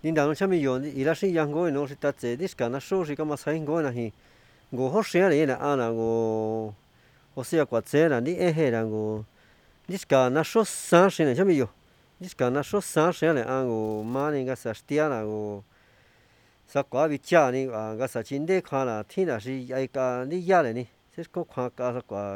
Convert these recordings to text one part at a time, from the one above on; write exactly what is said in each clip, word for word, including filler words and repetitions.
Ninh đào nó chăm bị yon ý là sinh yang ngồi nó sẽ ta chế đi cả nó số sẽ có mà sai ngồi này ngồi hốt xe này là anh là ngồi hốt xe quạt xe là đi e là ngồi đi cả nó số sáng sẽ này chăm bị yon đi cả nó số sáng sẽ là anh ngồi mà này cái sao tia là ngồi sao quá bị cha này à cái sao chín đấy khoa là thiên là gì ai cả đi ya này sẽ có khoa cả sao quá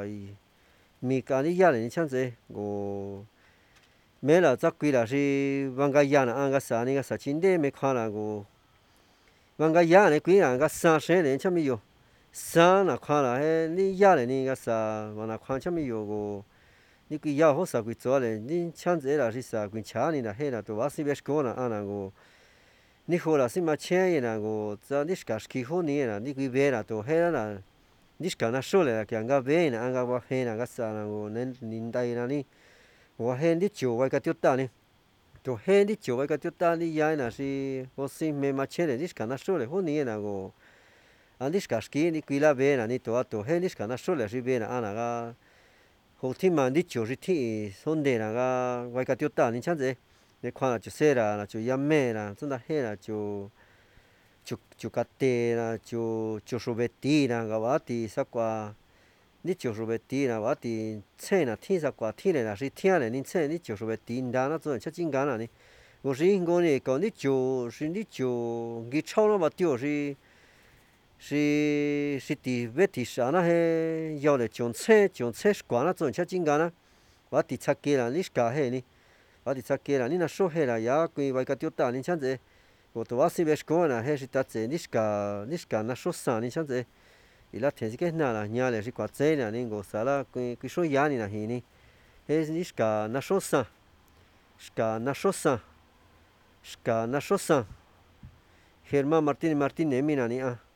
mi cả đi ya này chăm chế ngồi mấy là chắc quy là gì vàng cái ya là anh cái sao này cái sao chín đấy mấy khoa là ngồi vàng cái ya này quy là cái sáng sẽ này chăm bị yon sáng là khoa là hay đi ya này cái sao mà là khoa chăm bị yon ngồi你个要好啥个做嘞？你抢这啦是啥个车呢？那嘿啦，都我是别说啦，啊那个，你好啦是嘛钱耶那个，这你是个是起好呢啦，你个别啦都嘿啦啦，你是个那说嘞啦，讲个别呢，安个我嘿那个啥那个年年代那里，我嘿你就为个丢大呢，就嘿你就为个丢大你呀那是我是没嘛钱嘞，你是个那说嘞好呢那个，啊你是个是起你归啦别啦，你多多嘿你是个那说嘞是别啦，啊那个。后天嘛，你就是天兄弟那个外个丢大，你像这，你看了就说啦，就养咩啦，真的嘿啦，就就就个地啦，就就说别地啦，个话地啥个，你就说别地啦，话地车啦，天啥个天嘞啦，是天嘞，你车你就说别地啦，那做吃真干啦你，我是我呢讲你就是你就你炒了嘛丢是。是是地为地啥那嘿要来种菜种菜是管那种吃真干啦，我地擦鸡啦，你是干嘿呢？我地擦鸡啦，你那说嘿啦，呀，归外个丢大，你像这，我都我是别说啦，嘿是打这，你是干你是干那说啥？你像这，伊拉天是个哪啦？伢嘞是挂这啦，你我啥啦？归归说伢你那嘿呢？嘿你是干那说啥？是干那说啥？是干那说啥？Herman Martin Martin này mình này à.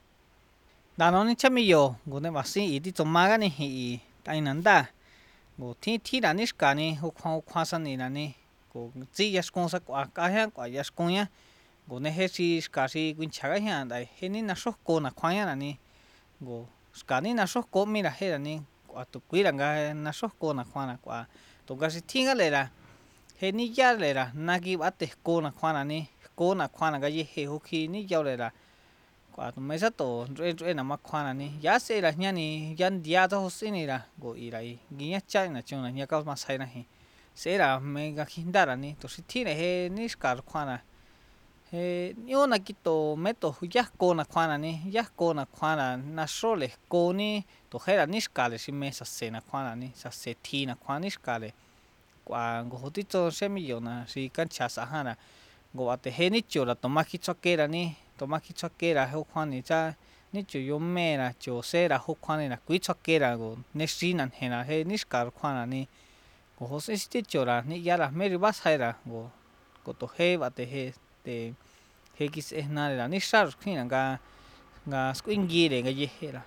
Đà nó nên chăm nhiều, ngủ nên bác sĩ đi trong má cái này thì tay nắn ta, ngủ thi thi là nít cả này, học khoa khoa sinh này là này, ngủ chỉ là con sắc quả cá hả, quả là con nhá, ngủ nên hết chỉ cả chỉ quyến chả cái hả, đây hết nên là số con là khoa nhá là này, ngủ cả nên là số con mi là hết là này, quả tụ quý là cái là số con là khoa là quả, tụ cái chỉ thi cái này là hết ní giá này là nagi bắt được con là khoa là này, con là khoa là cái gì hết khi ní giao này là quả tụi mấy sát tổ rồi rồi nằm mặc khoan này giá xe là nha này dân dia cho xe này là gọi lại ghi nhá chạy là chung là nhà cao mà sai này xe là mấy cái hiện đại là này tổ sĩ thi này he ní cả khoan là he nếu là cái tổ mấy tổ giá cô là khoan là này giá cô là khoan là na số lệ cô ní tổ hay là ní cả là xin mấy sát xe là khoan là này sát xe thi là khoan ní cả là quả gọi hỗ trợ xe mấy giờ là si căn chả sao ha là gọi là he ní chỗ là tổ mắc khi cho kê là này tổ mắc khi cho kê là hậu khoan này cha ní chỗ yếm mẹ là chỗ xe là hậu khoan này là quý cho kê là gọi ní xin là he là he ní cả khoan là ní gọi hỗ sẽ sẽ chỗ là ní giá là mấy đứa bắt hay là gọi gọi tổ he và tổ he để he cái xe này là ní sao khi là cái cái screen gì để cái gì he là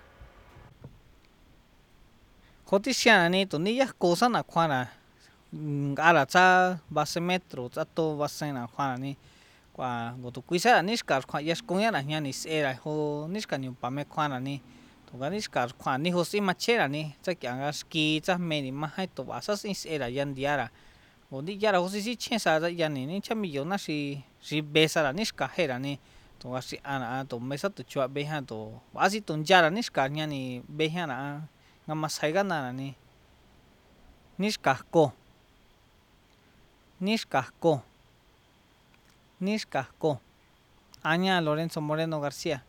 hỗ tí xe là ní tổ ní giá cố sản là khoan là à là cha ba mươi mét rồi cha to ba mươi là khoan là ní quả gọi tụ quý là nít cả khoan yes công là nhà nít xe là hồ nít cả nhiều ba mươi khoan là ní tụ cái nít cả khoan ní hồ sĩ mà chết là ní chắc cái cái ski chắc mấy ní mà hai tụ ba sáu nít xe là dân dia là hồ nít dia là hồ sĩ chết sao ra dân ní ní chắc mấy giờ nó si si bê sa là nít cả hết là ní tụ cái si anh anh tụ mấy sao tụ chua bê ha tụ ba si tụ gia là nít cả nhà ní bê ha là ngắm mà sai cái nào là ní nít cả cô nít cả cô nít cả cô Aña Lorenzo Moreno Garcia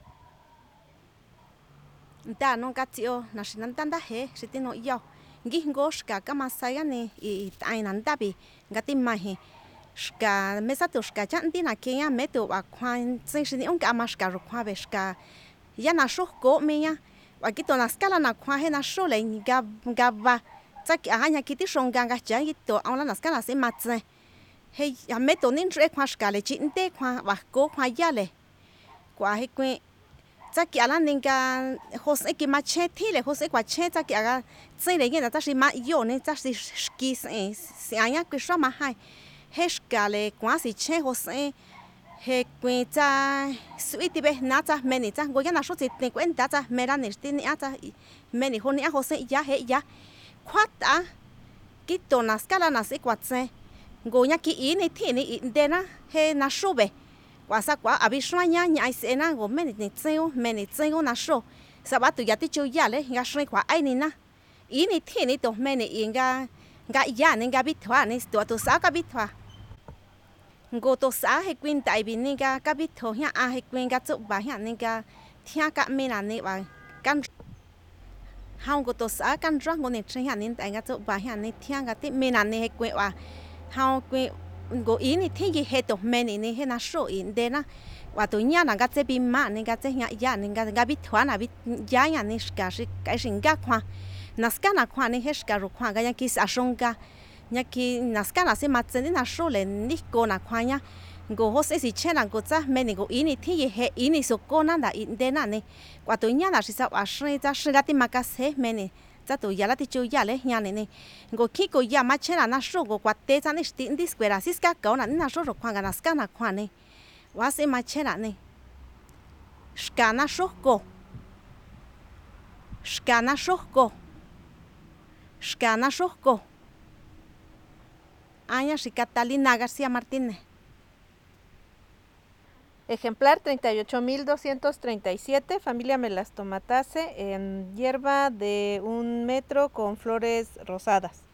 ta no katio na shinanta he shitino yo ngingo shka kama saya ni i tainanta bi ngati mahi shka mesa to shka chanti na kenya meto wa kwan tsin shini on kama shka ro kwa be shka ya na sho ko me ya wa kito na skala na kwa he na sho le ga ga ba tsaki ahanya kiti shonga ga cha kito on na skala se matse he ya meto nin tre kwa shka le chinte kwa wa ko kwa ya le kwa he kwen chắc kia là nên cái hồ sơ cái mà chết thì là hồ sơ quả chết chắc kia cái xây đấy cái là chắc là mà yêu nên chắc là ski sẽ sẽ anh nhá cái số mà hay hết cả là quá là chết hồ sơ hết quên cha suy thì bé nát cha mình thì cha người cái nào số thì nên quên ta cha mình là nên tin nhá cha mình thì hôm nay hồ sơ giá hết giá khoát à cái tổ nào cái là nào sẽ quạt xe người nhá cái ý này thì này đến á hết nào số bé quả sa quả à biết xoay nhá nhảy xe na gồm mấy này treo mấy này treo na số sao bắt tụi gia tụi chơi gia lấy gà xoay quả ai nè na ý này thiên này tụi mấy này yên gà gà gia nên gà biết thoa này tụi tụi sao gà biết thoa ngô tụi sao hay quên tại vì nên gà gà biết thoa nhá à hay quên gà chụp bà nhá nên gà thiên gà mấy là này bà căn hao ngô tụi sao căn răng ngô này chơi nhá nên tại gà chụp bà nhá nên thiên gà tí mấy là này hay quên bà hao quên ngô ý này thiên gì hết tụi mấy này này hết na số yên đây na và tụi nhà là cái bị mà nên cái nhà nhà nên cái cái bị thoa là bị giá nhà nên cái sự cái sinh cái khoa naska na khoa nên hết cái rồi khoa cái nhà kia sa sông cái nhà kia naska là sẽ mà chân na số lên đi cô na khoa nhá cô họ sẽ chỉ chơi là cô cha mình cô ý này thì gì hết ý này số cô na là in đây na này và tụi nhà là sẽ sao à sinh ra sinh ra thì mà cái sẽ mình này cha tụi nhà là thì chơi nhà lấy nhà này này cô khi cô nhà mà chơi là na số cô quạt tê cha này tin đi square là cái cậu là na số rồi khoa cái naska na khoa này và sẽ mà chơi là này skana shoko skana shoko skana shoko Aña y Catalina García Martínez. Ejemplar treinta y ocho mil doscientos treinta y siete, familia Melastomataceae, en hierba de un metro con flores rosadas.